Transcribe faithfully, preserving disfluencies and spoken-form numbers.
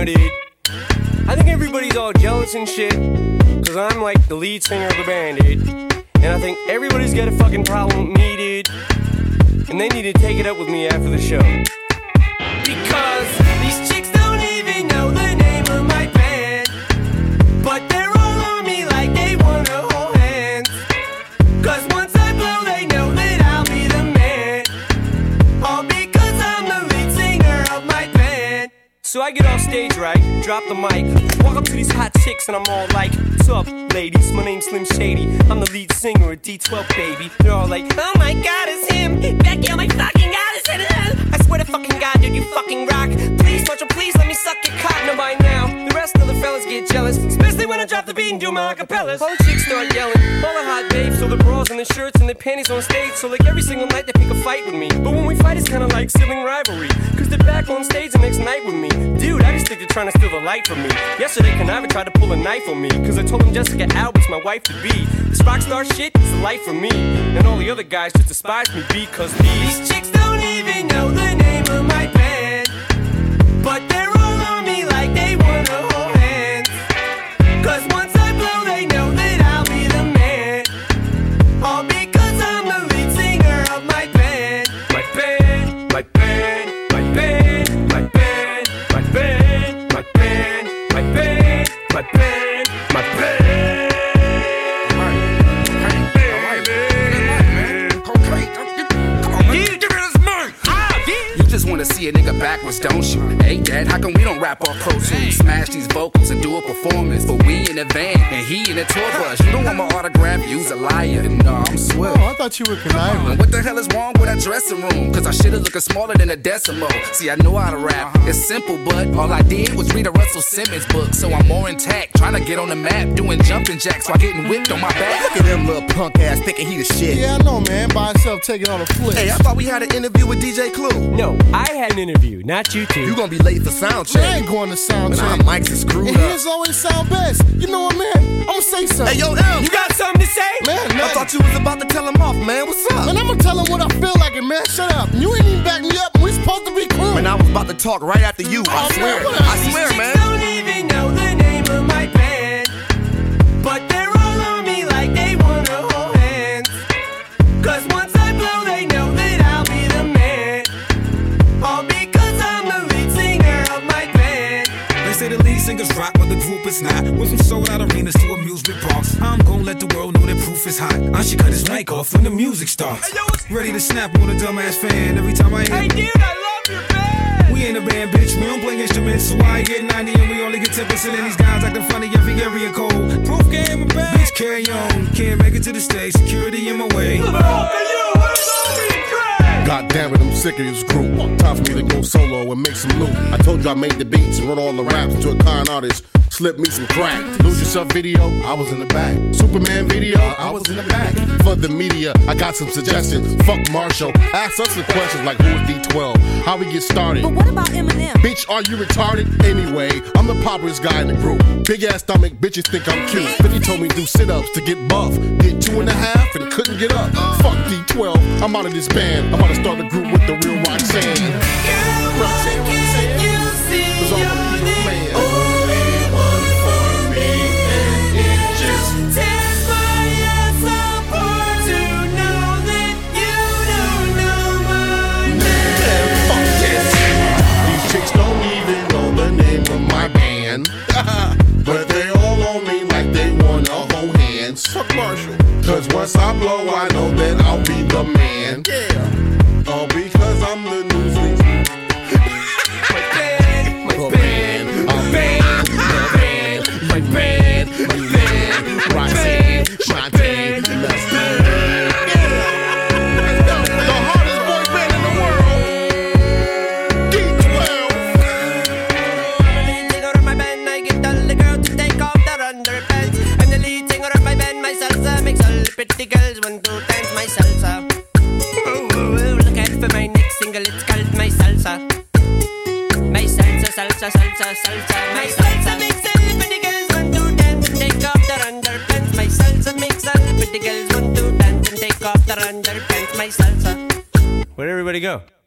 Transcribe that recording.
know, dude, I think everybody's all jealous and shit, cause I'm like the lead singer of the band, dude. And I think everybody's got a fucking problem with me, dude. And they need to take it up with me after the show. Because these chicks don't even know the name of my band, but they're all on me like they wanna hold hands. Cause once I blow, they know that I'll be the man. All because I'm the lead singer of my band. So I get off stage, right, drop the mic, walk up to these hot chicks and I'm all like, what's up, ladies? My name's Slim Shady. I'm the lead singer of D twelve, baby. They're all like, oh my god, it's him. Becky, oh my fucking god, it's him. I swear to fucking god, dude, you fucking rock. Please, Marshall, please let me suck your cock. Now by now, the rest of the fellas get jealous, especially when I drop the beat and do my acapellas. All the chicks start yelling, all the hot babes, so the bras and the shirts and the panties on stage. So like every single night they pick a fight with me. But when we fight, it's kinda like sibling rivalry, cause they're back on stage the next night with me. Dude, I just think they're trying to steal the light from me. Yesterday, Conniver tried to pull a knife on me, cause I told him Jessica Albert's my wife to be. This rock star shit is the life for me, and all the other guys just despise me because these, these chicks don't even know the name of my band, but they're all on me like they wanna hold hands. Cause once I blow, they know that I'll be the man. All because I'm the lead singer of my band. My band, my band, my band, my band, my band, my band, my band, my band, my band. Wanna see a nigga backwards, don't you? Hey, Dad, how come we don't rap off Pro Tools? Smash these vocals and do a performance, but we in a van and he in a tour bus. You don't want my autograph, you's a liar. No, I'm Swill. Oh, I thought you were conniving. What the hell is wrong with that dressing room? Cause our shit is looking smaller than a decimal. See, I know how to rap, it's simple, but all I did was read a Russell Simmons book. So I'm more intact, trying to get on the map, doing jumping jacks while getting whipped on my back. Look at them little punk ass thinking he the shit. Yeah, I know, man, by himself taking on a flip. Hey, I thought we had an interview with D J Clue. No, I had an interview, not you two. You gonna be late for sound check. I ain't going to sound check. Our mics is screwed and up. his always sound best. You know what, man? I'ma say something. Hey, yo, M. You got something to say? Man, I thought you was about to tell him off, man. What's up? Man, I'ma tell him what I feel like it, man. Shut up. You ain't even back me up. We supposed to be cool. Man, I was about to talk right after you. I Oh, swear. man, I swear, These man. chicks don't even know the name of my band, but they're all on me like they wanna hold hands. Cause once I blow, they know that I'll be the man. All because I'm the lead singer of my band. They say the lead singers rock, but the group is not. Went from sold out arenas to amusement parks. I'm gon' let the world know that proof is hot. I should cut his mic off when the music starts. Ready to snap on a dumbass fan every time I hear. Hey dude, I love your band. We ain't a band, bitch. We don't play instruments, so I get ninety and we only get ten percent. And these guys acting funny every area code. Proof game, a band. Bitch, carry on. Can't make it to the stage. Security in my way. God damn it, I'm sick of this group. Time for me to go solo and make some loot. I told you I made the beats and wrote all the raps to a con artist. Slip me some crack. Lose Yourself video, I was in the back. Superman video, I was in the back. For the media, I got some suggestions. Fuck Marshall. Ask us some questions like who is D twelve? How we get started? But what about Eminem? Bitch, are you retarded? Anyway, I'm the poppiest guy in the group. Big ass stomach, bitches think I'm cute. fifty told me do sit-ups to get buff. Did two and a half and couldn't get up. Fuck D twelve, I'm out of this band. I'm about to start a group with the real Roxanne. Girl, why can't you see you're the only one for me? And it just tears my ass apart to know that you don't know my name. Fuck this. These chicks don't even know the name of my band. But they all on me like they wanna hold hands. Fuck Marshall. Cause once I blow, I know that I'll be the man. Yeah. All because I'm the Newsweek. My band, my band, my band, my band, my band, my band, Roxanne, Shantae, let's do it. The hardest boy band in the world. D twelve. I'm the lead singer of my band. I get all the girls to take off their underpants. I'm the lead singer of my band. My salsa makes all the pretty girls want to dance my salsa. Oh, oh, oh, look out for my next single. It's called my salsa. My salsa, salsa, salsa, salsa. My salsa makes all the pretty girls want to dance and take off their underpants. My salsa makes all the pretty girls want to dance and take off their underpants. My salsa. Where'd everybody go?